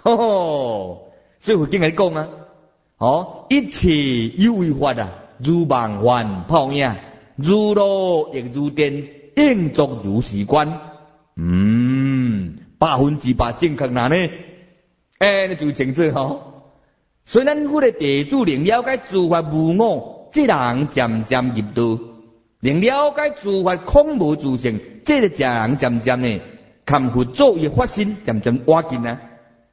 所以佛经来讲啊，一切有为法啊，如梦幻泡影，如露亦如电，应作如是观。100%正确哪呢？那就清楚所以咱迄个地主能了解诸法无我，这人渐渐入道；能了解诸法空无自性，这个人渐渐呢，看佛作业发心，渐渐挖进啊。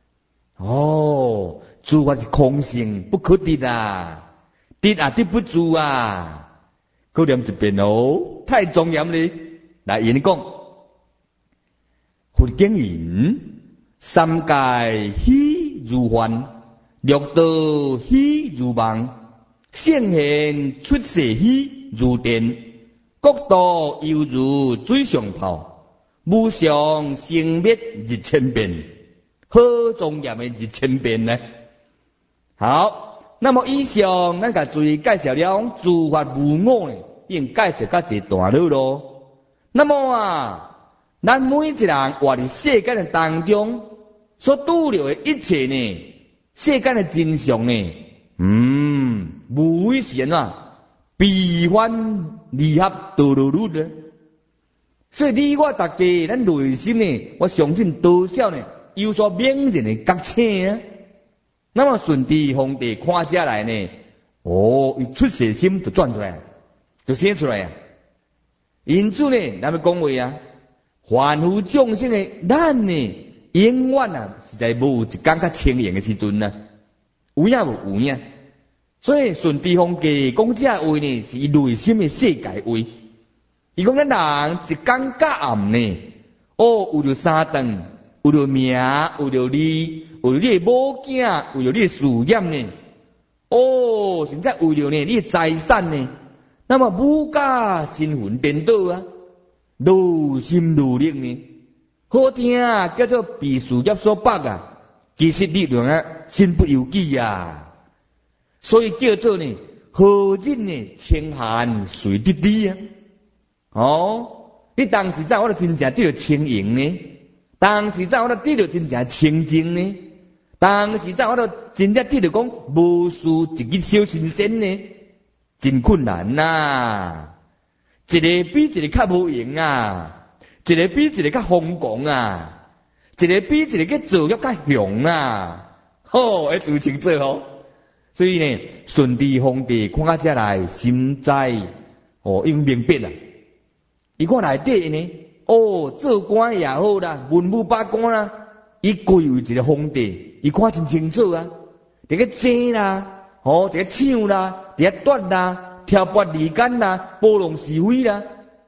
诸法是空性，不可得啊，得啊得不住啊。搁念一遍太庄严了。来，言讲，佛经言：三界虚如幻，六道虚如梦，圣贤出世虚如电，国土犹如水上泡，无常生灭日千变。好庄严的日千变呢？好，那么以上咱甲注意介绍了诸法无我呢，已经介绍到一段落咯。那么咱每一人活伫世间的当中，所拄着的一切呢，世间的真相呢，无非是悲欢离合道路路的。所以你我大家咱内心呢，我相信多少呢，有所明显的觉醒啊。那么顺地皇帝看下来呢，伊出世心就转出来，就生出来啊。因此呢，咱们讲话啊，凡夫众生的咱呢，永远实在无一天较清闲的时阵啊，有影无有影。所以顺地皇帝讲这话呢，是伊内心的世界话。伊讲咱人一天到暗呢，有着三顿，有着名，有着利，有着你的某囝，有着你的事业呢，甚至为着呢你的财产呢。那么武家身份颠倒啊，劳心劳力呢，好听叫做被事业所绑啊，其实力量身不由己啊。所以叫做呢，何人呢清闲随得利啊？你当时在我的真正得到清盈呢，当时在我的得到真正清净呢，当时在我的真正得到讲无事一日小新鲜呢，真困难呐！一个比一个较无用啊，一个比一个较疯狂啊，一个比一个较造业较凶啊，要自清楚所以呢，顺地皇帝看到这来，心知已经明白了。伊看内底呢，做官也好啦，文武百官啦，伊贵为一个皇帝，伊看真清楚啊。这个正啦，这个抢啦，这个夺啦，挑拨离间啦，拨弄是非啦，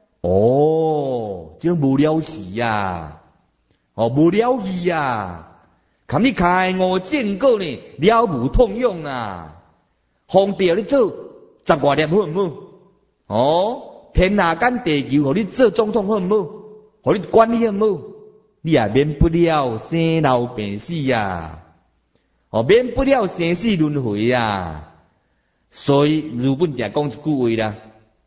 这种无了事呀，无了义呀。看你开悟正果呢，了无通用啊！皇帝要你做10外年好唔好？天下间地球，互你做总统好唔好？互你管理好唔好？你也免不了生老病死呀，免不了生死轮回呀。所以日本也讲一句话啦：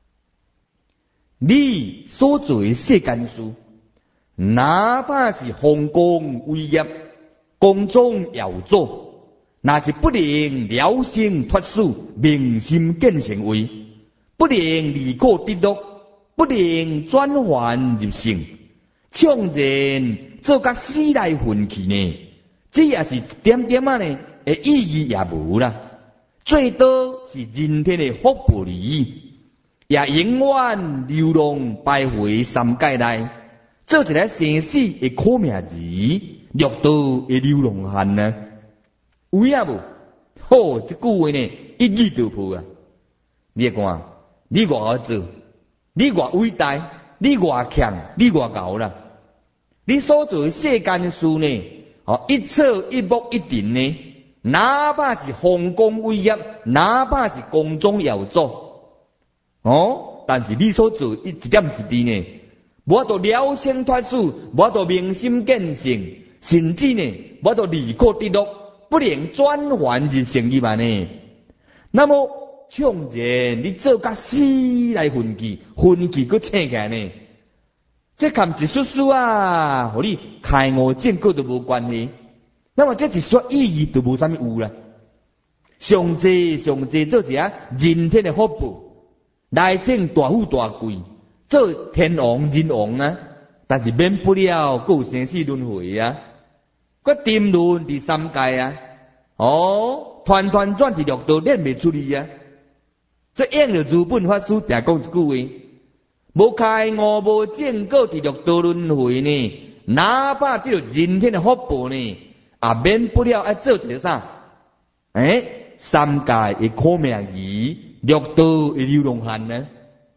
你所做的世间事，哪怕是丰功伟业。宫中要做，那是不能了生脱死，明心见性为，不能离苦得乐，不能转凡入圣，创然做甲死来混去呢，这也是一点点呢，意义也无啦。最多是人天的福报而已，也永远流浪徘徊三界内，做一个生死的苦命字。六道的流浪汉呢？有影无？这句话呢，一语道破啊！你看，你偌好做，你偌伟大，你偌强，你偌牛啦！你所做的世间事呢，一草一木一定呢，哪怕是丰功伟业，哪怕是宫中要做，但是你所做一点一滴呢，无法度了生脱死，无法度明心见性。甚至呢，无法度离苦得乐，不能转凡入圣入安呢。那么，创然你做甲死来混去，混去佫醒起来呢？这含一丝丝啊，和你开悟正果都无关系。 那么这一说意义就无啥物有啦。上济做一下人天的福报，来生大富大贵，做天王人王啊，但是免不了有生死轮回啊，佮沉沦伫三界啊，团转伫六道练袂出去啊。这应着如本法师常讲一句话：无开悟无证果伫六道轮回呢，哪怕这个人天的福报呢，也免不了要做一个啥？三界的苦命鱼，六道的流浪汉呢？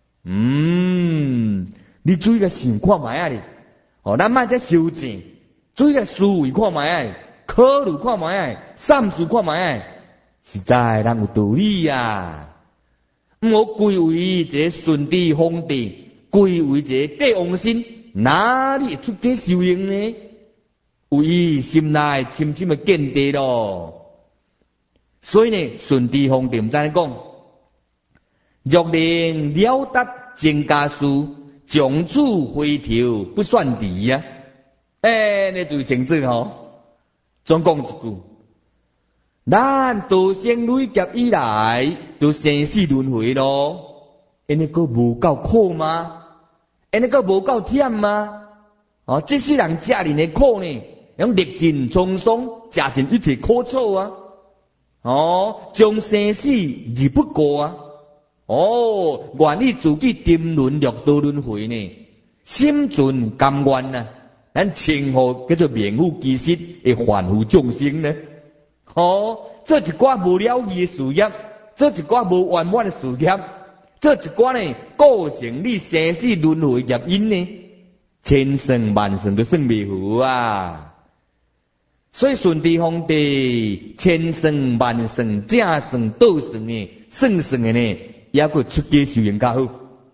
你注意个想看卖啊哩！咱莫再修正，注意个思维看卖啊，考虑看卖啊，三思看卖啊，实在人有道理啊！毋好归为一个顺治皇帝，归为一个帝王神，哪里出家修行呢？有伊心内深深的见地咯。所以呢，顺治皇帝毋知影讲，若能了达真家事，将此回头不算敌啊！你注意清楚吼，总讲一句。咱道生累劫以来，都生死轮回咯，安尼个无够苦吗？安尼个无够忝吗？这世人食人的苦呢，用历尽沧桑，食尽一切苦楚啊！将生死而不过啊！愿意自己沉沦六道轮回呢，心存甘愿啊！咱称呼叫做名副其实的凡夫众生呢。做一寡无了义的事业，做一寡无圆满的事业，做一寡呢构成你生死轮回业因呢，千算万算都算袂好啊！所以顺治皇帝千算万算正算倒算呢，算的呢，也佫出家修行较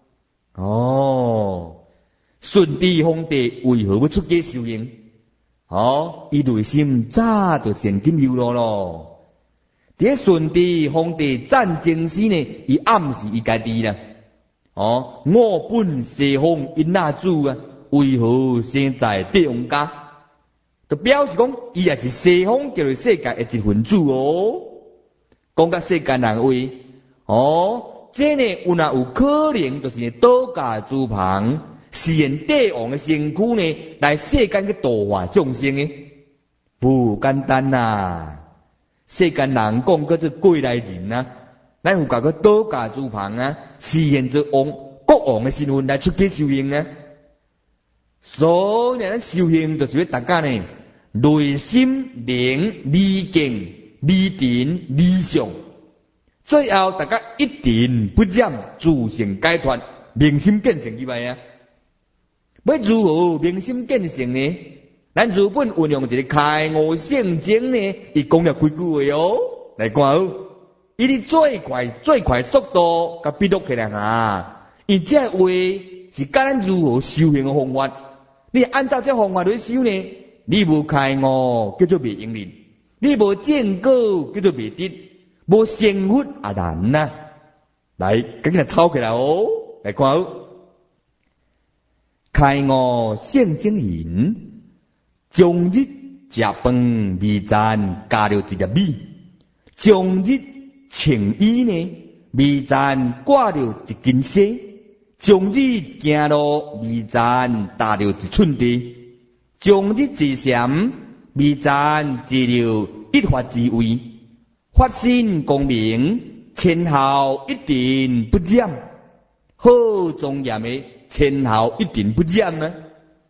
好。顺治皇帝为何要出家修行？伊内心早就先紧有咯。伫顺治皇帝战争时呢，伊暗示伊家己啦。我本西方因那主啊，为何生在帝王家？就表示讲，伊也是西方叫做世界的一份子哦。讲甲世间人话，这呢有可能就是道家之旁。实现帝王的身躯呢，来世间去度化众生的，不简单呐！世间人讲叫做过来人啊，咱有讲个道家之旁啊，实现做国王的身份来出家修行啊。所以咱修行就是要大家呢，内心能理境、理定、理想，最后大家一定不染自性解脱，明心见性以外啊。要如何明心见性呢？咱日本运用一个开悟圣经呢，伊讲了几句话来看伊最快速度甲笔录起来啊！伊这话是教咱如何修行的方法。你按照这方法来修呢，你无开悟叫做未应灵，你无见果叫做未得，无成佛也难呐。来，赶紧来抄起来来看开悟圣经言，终日食饭未赞加了一粒米，终日穿衣呢未赞挂了一根丝，终日行路未赞踏了一寸地，终日坐禅未赞坐了一法之位，发心光明，前后一定不染，好庄严的。前后一定不染啊！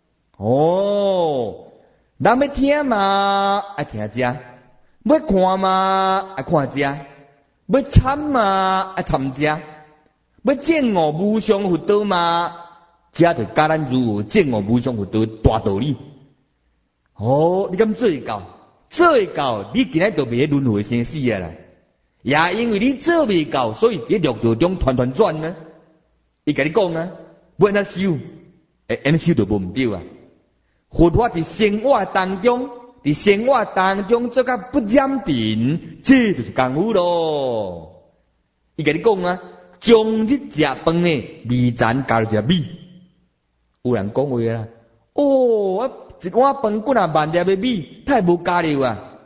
人要听嘛爱听者，要看嘛爱看者，要参嘛爱参者，要证悟无上佛道嘛，这就教咱如何证悟无上佛道大道理。你敢做会到？做会到，你今日就袂轮回生死啊啦！也因为你做未到，所以你六道中团转呢。伊甲你讲啊。不安怎修，安尼修就无毋对啊！佛法伫生活当中，做甲不染定，这就是功夫咯。伊甲你讲啊，终日食饭呢，未赞加入一米。有人讲话啦，一碗饭几若万粒的米，太无加入啊！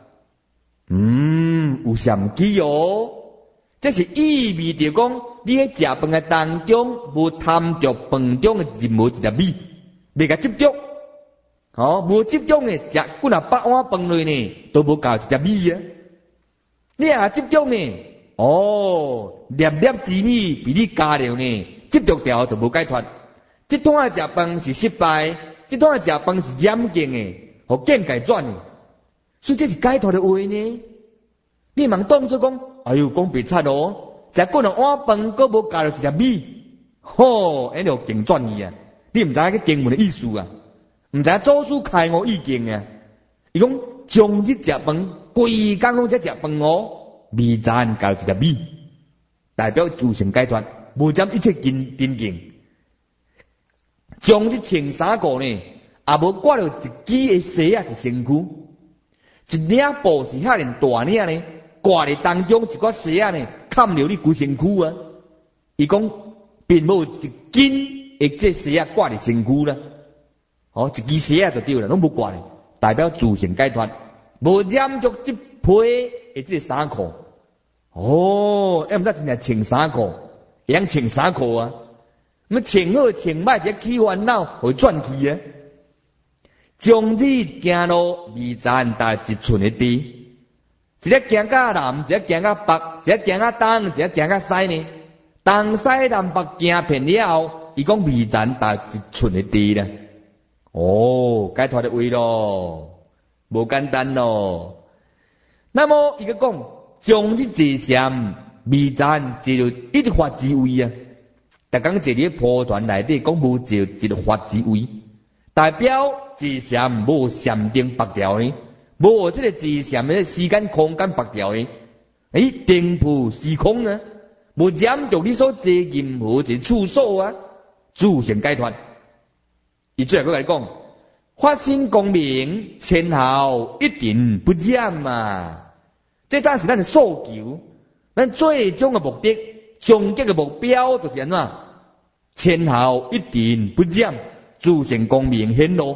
有禅机哦。这是意味着讲，你喺食饭嘅当中，无贪着饭中嘅任何一粒米，未甲执着。无执着呢，食几若百碗饭类呢，都无够一粒米啊。你若执着呢，粒粒之米比你加了呢，执着掉就无解脱。这摊嘅食饭是失败，这摊嘅食饭是严禁嘅，互境界转嘅。所以这是解脱的话呢。你茫当作讲，哎呦，讲白贼咯，食几若碗饭，佫无加了一粒米，安尼就境转去啊！你唔知影个经文的意思啊？唔知影祖师开悟意境啊？伊讲将日食饭，规工拢在食饭未赞加了一粒米，代表自性解脱，无占一切真境。将日穿衫裤呢，也无挂了一支的鞋啊，是身躯。一领布是遐尼大领呢，挂伫当中一寡鞋啊呢，冚了你规身躯啊。伊讲并无一根的这鞋啊挂伫身躯啦，一支鞋啊就对啦，拢无挂咧，代表自性解脱，无染着这批的这衫裤。也毋知真正穿衫裤，会晓穿衫裤啊？穿好穿歹，一起烦恼会转去啊！将日行路未赞达一寸的地，一个行到南，一个行到北，一个行到东，一个行到西呢。东西南北行遍了后，伊讲未赞达一寸的地啦。解脱的位咯，无简单咯。那么伊个讲，将日坐禅未赞一律一法之位啊。逐工坐伫蒲团内底，讲无坐一律法之位。代表坐禅无禅定拔掉的，无这个坐禅的时间空间拔掉的，定铺时空啊，无染着你所坐任何一个处所啊，自性解脱。伊最后佮你讲，发心光明，前后一定不染啊！这才是咱的诉求，咱最终的目的，终极的目标就是安怎？前后一定不染。自性光明显露。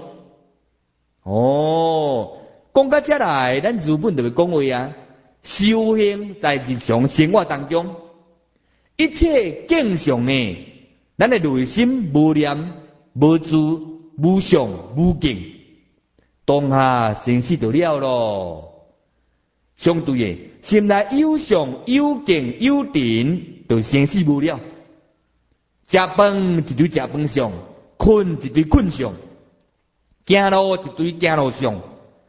讲到这来，咱日本就会讲话啊。修行在日常生活当中，一切境上呢，咱的内心无念、无知、无想、无境，当下生死就了咯。相对的，心内有想、有境、有定，就生死无了。食饭一堆食饭相。困一堆困相，行路一堆行路相，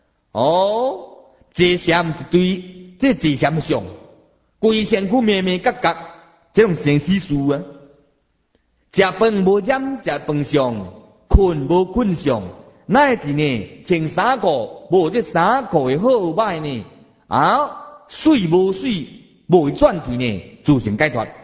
坐禅一堆这坐禅相，规身躯咩咩角角，这种生死事啊。食饭无染食饭相，困无困相，乃是呢穿衫裤无这衫裤的好歹呢，水无水，无转去呢，自性解脱。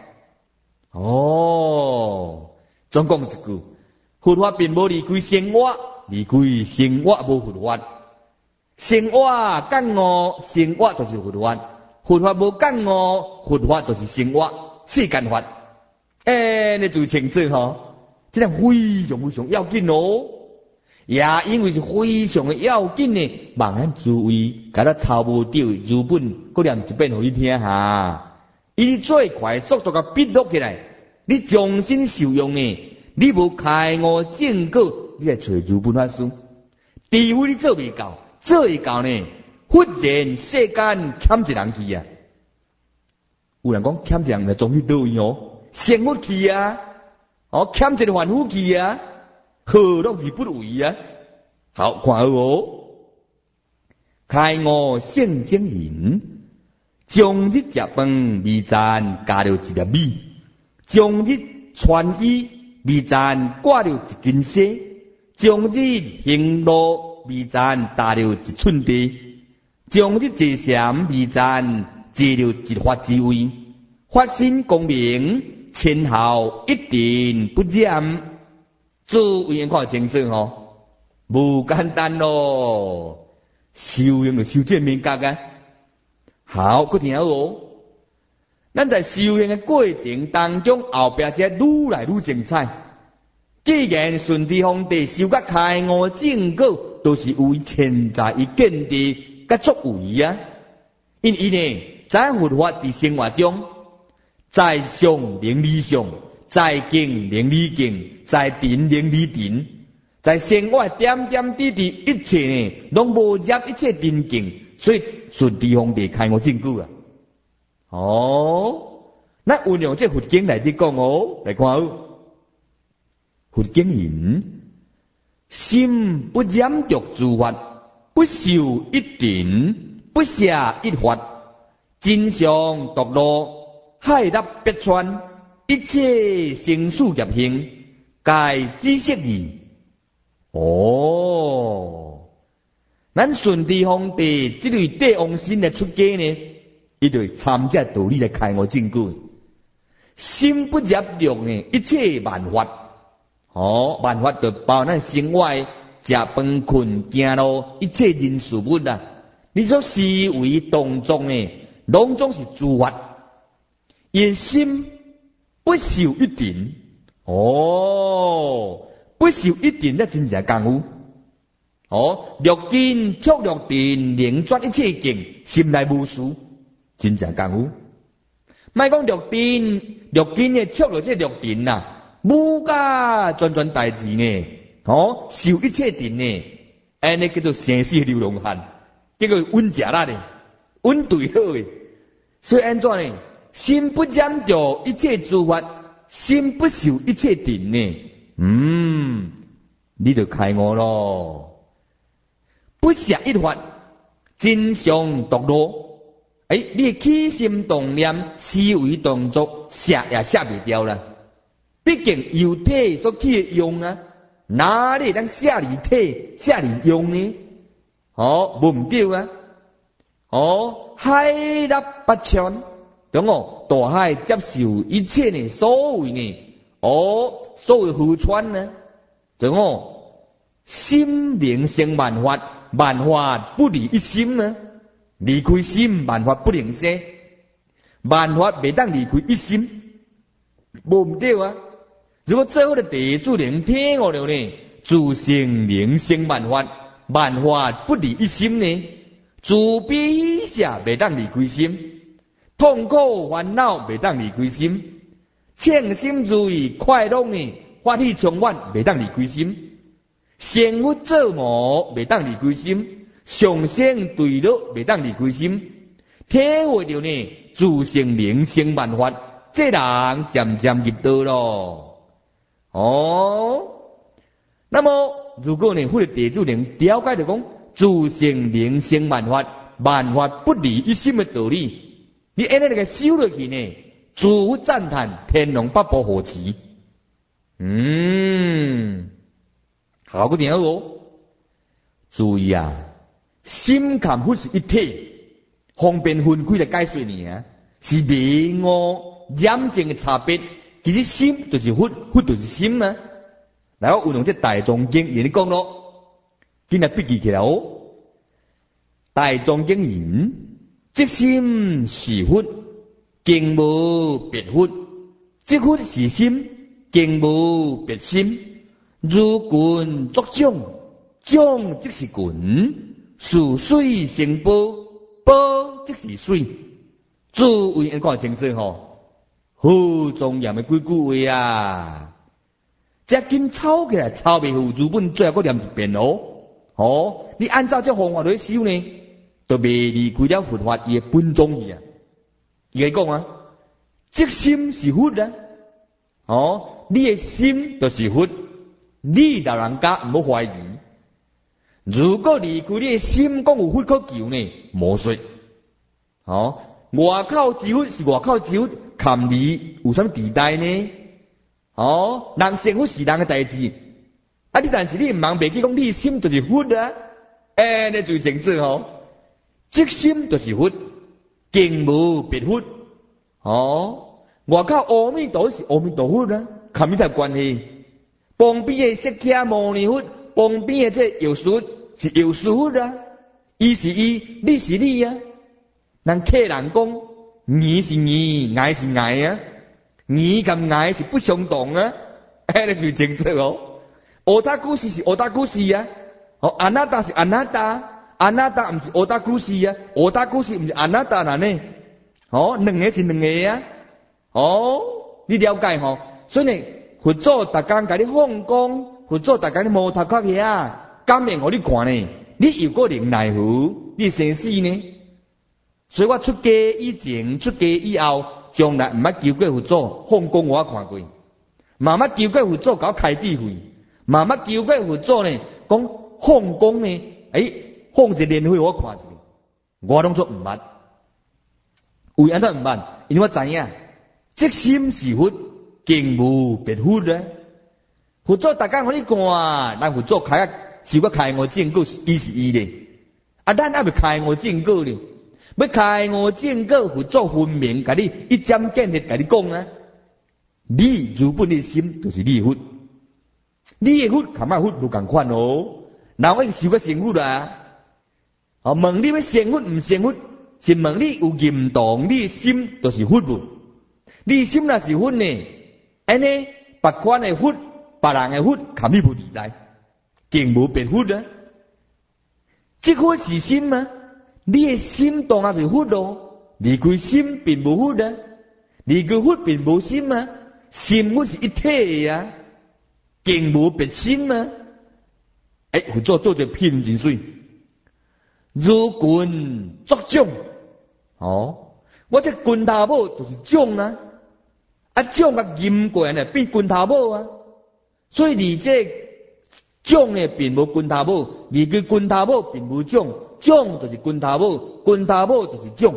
总讲一句。佛法并无离开生活，离开生活无佛法。生活感悟，生活就是佛法；佛法无感悟，佛法就是生活。世间法，你就清楚吼，这个非常非常要紧哦。也因为是非常的要紧呢，望咱诸位甲咱抄无掉日本，我念一遍互你听哈。以最快速度甲笔录起来，你重新受用呢。你无开悟正果，你来找日本法师。除非你做未到，做会到呢，忽然世间欠一人去啊！有人讲欠一人来总去倒位生活去啊，欠一个凡夫去啊，何乐而不为啊？好，看好开悟圣精人，将日食饭未赞加了一粒米，将日穿衣。未赞挂了一根丝，将日行路未赞踏了一寸地，将日坐禅未赞坐了一法之位，发心光明，前后一定不染。诸位看清楚吼，无简单咯，修行就修这面格啊。好，佮听好哦。咱在修行的过程当中，后壁则愈来愈精彩。既然顺地皇帝修甲开悟正果，都是为潜在伊见地甲作为啊。 因伊呢，在佛法伫生活中，在相能理相，在境能理境，在定能理定，在生活点点滴滴一切呢，拢无入一切定境，所以顺地方地开悟证据啊。那运用这佛经来伫讲来看哦。佛经言：心不染着诸法，不受一定，不舍一法，真相独落，海纳百川，一切生死业行，皆知识义。咱顺地方地这类帝王心来出家呢，伊就参这道理来开悟证据。心不染着呢一切万法，万法就包咱生活、食饭、困、行路一切人事物啊。你所思维动作呢，拢总是诸法。因心不受一定，不受一定咧，真正功夫。六根触六定，凝转一切境，心内无事，真正功夫。莫讲六根嘅触落这六定啊，无噶全代志呢。受一切定呢，安尼叫做生死流浪汉，叫做稳食力的，稳对好的。所以安怎呢？心不染着一切诸法，心不受一切定呢。你就开悟咯。不舍一法，真相独落。你起心动念、思维动作，舍也舍袂掉啦。毕竟有体所起的用啊，哪里能舍离体、舍离用呢？无唔对啊。海纳百川，懂大海接受一切呢，所谓呢，所谓河川呢，懂心灵生万法，万法不离一心呢。离开心，万法不能生，万法袂当离开一心，无唔对啊！如果最后的地主能听我了呢，自性灵生万法，万法不离一心呢，自悲喜舍袂当离开心，痛苦烦恼袂当离开心，称心如意快乐呢，法喜充满袂当离开心，生活做魔袂当离开心。上升对乐袂当离开心，体会到呢自性灵生万法，这人渐渐入道咯。那么如果呢，或者地主能了解到讲自性灵生万法，万法不离一心的道理，你安尼那个修落去呢，自有赞叹天龙八部护持。好个点哦，注意啊！心含佛是一体，方便分开来解说呢，是迷悟染净的差别。其实心就是佛，佛就是心啊。来，我运用这大藏经言讲咯，今日笔记起来哦。大藏经言：即心是佛，境无别佛；即佛是心，境无别心。如棍作掌，掌即是棍。似水成波，波即是水。诸位人看清楚吼，好庄严的几句话啊！这紧抄起来，抄袂好，如本最后个念一遍哦。你按照这方法来修呢，就袂离开了佛法伊的本宗义啊。伊来讲啊，即心是佛啊，你的心就是佛，你老人家唔好怀疑。如果离开你的心，讲有佛可求呢，无说。外口之佛是外口之佛，含你有什么地带呢？人成佛是人的代志，你但是你唔茫袂记讲，你的心就是佛啊，你最清楚即心就是佛，境无别佛。外口阿弥陀是阿弥陀佛啊，含你有关系。旁边的释迦牟尼佛。旁边的这药师是药师佛啊，伊是伊，你是你啊。人客人讲，你是你，爱是爱啊，你跟爱是不相同啊，你就清楚哦。オタク是オタク是啊，阿那达是阿那达， 阿那达唔是欧达古西啊，欧达古西唔是阿那达啦呢？哦，两个是两个啊。哦，你了解吼？所以呢，佛祖逐工甲你放光，佛祖逐工你摸头壳遐，感应互你看呢。你又个能奈何？你生死呢？所以我出家以前、出家以后，从来唔捌求过佛祖放光，我看过。慢慢求过佛祖搞开智慧，慢慢求过佛祖呢，讲放光呢，放一莲花我看一下，我拢做唔捌。为安怎唔捌？因为我知影，即心是佛，境无别佛咧。佛祖逐工互你看，咱佛祖开啊，是我开我正果，伊是伊咧。咱还未开我正果咧，要开我正果，佛祖分明甲你一针见血甲你讲啊。你如本的心就是你的佛，你的佛同咱佛无共款哦。哪位受过成佛啊？问你要成佛唔成佛，是问你有认同你的心就是佛无？你心若是佛呢？安尼别款的佛，别人的佛，含你无离来，竟无别佛啊！这佛是心吗？你的心当然是佛咯，离开心并无佛啊，离开佛并无心啊。心佛是一体啊，境无别心啊。佛祖做这品真水，如棍作种。我这棍头母就是种啊，种甲阴过呢变棍头母啊。所以你这种呢并无棍头母，你个棍头母并无种，种就是棍头母，棍头母就是种。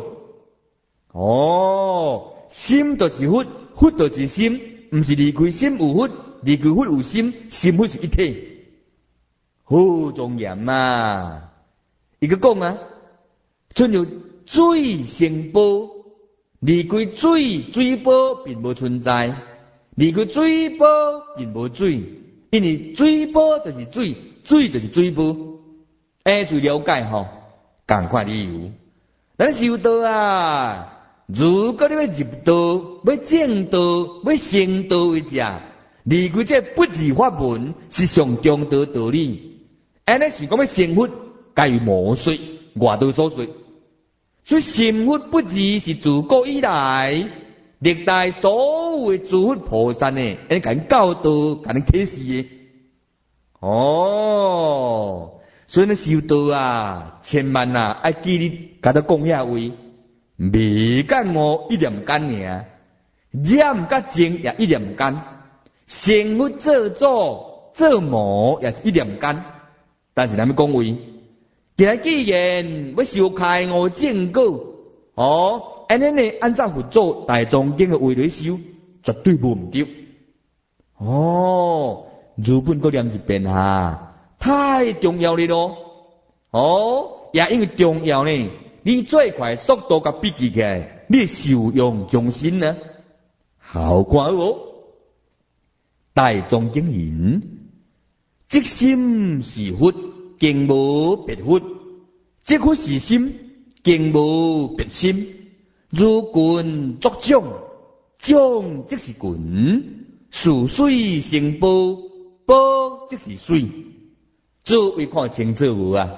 心就是佛，佛就是心，唔是离开心有佛，离开佛有心，心佛是一体，好庄严啊！伊个讲啊，像有水成波，离开水，水波并无存在；离开水波并无水，因为水波就是水，水就是水波。最了解吼，共款理由。咱修道啊！如果你要入道、要正道、要成道为者，离开这不二法门是上中道道理。安尼是讲要成佛，该有魔说，外道所说。所以成佛不二是自古以来历代所有诸佛菩萨呢，甲恁教导、甲恁启示的。所以呢修道啊，千万啊，爱记你甲他讲遐话。未干我一念干尔，染甲净也一念干，成佛做主做魔也是一念干。但是咱们讲话，既然要修开悟正果，安尼呢按照佛祖大藏经的话来修，绝对无唔对。如本搁念一遍哈，太重要了咯。也因为重要呢。你最快速度甲笔记起来，你受用终身呢？好看哦！大藏经言：即心是佛，境无别佛；即佛是心，境无别心。如棍作种，种即是棍；树水成波，波即是水。诸位看清楚无啊？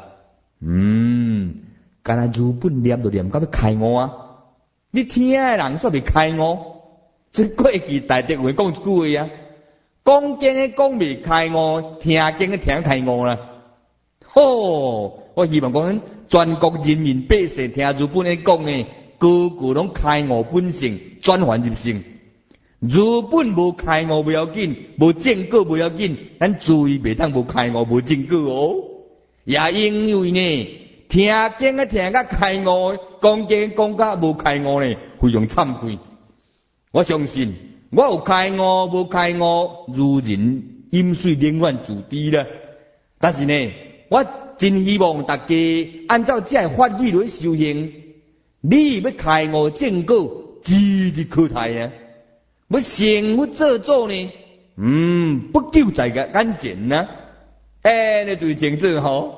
干那如本念就念到要开悟啊！你听的人煞未开悟，这过去大德会讲一句话啊，讲经的讲未开悟，听经的听开悟啦。我希望讲全国人民百姓听如本的讲的，个个拢开悟本性，转换入性。如本无开悟不要紧，无正果不要紧，咱注意袂当无开悟无正果哦。也因为呢。听经啊听甲开悟，讲经讲甲无开悟呢，非常惭愧。我相信我有开悟无开悟，如人饮水冷暖自知啦。但是呢，我真希望大家按照这法理来修行。你要开悟正果，指日可待啊！要成佛做主呢，不久在个眼前呐。你最清楚吼。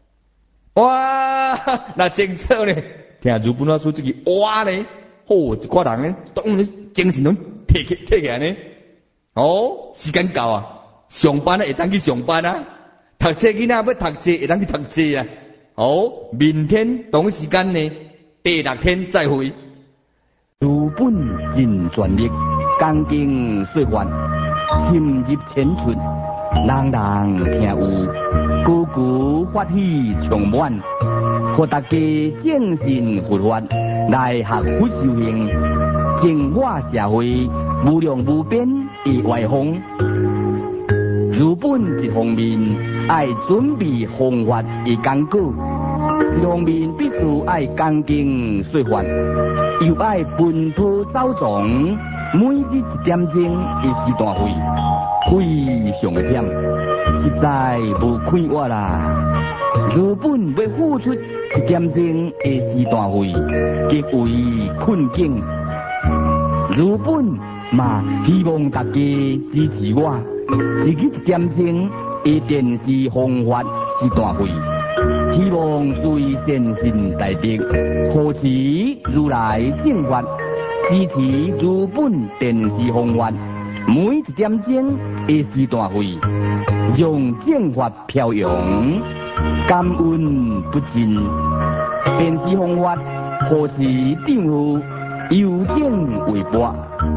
哇，那清楚呢？听如本老师这个哇呢，一挂人呢，当然精神拢提起来呢。时间到啊，上班啊会当去上班啊，读册囡仔要读册会当去读册啊。 明天同时间呢，第6天再会。 如本尽全力，钢筋碎环，深入浅出，人人听有，句句法喜充满，互大家正信佛法，来学佛修行，净化社会，无量无边以外风。如本一方面爱准备方法以讲果，一方面必须爱钢筋碎环，又爱奔波走撞，每日1点钟一时段会，非常的忝，实在无快活啦。如本要付出1点钟的时段会，极为困境。如本嘛希望大家支持我，一日1点钟的电视方法时段会，希望随善信大德，护持如来正法，支持如本电视方法，每1点钟的时段会，让正法飘扬，感恩不尽。电视方法护持政府邮政微博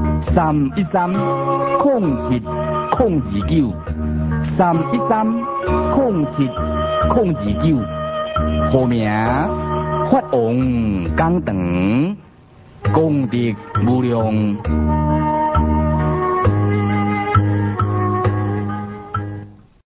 313-029，313-07029，号名法王讲堂，功德无量。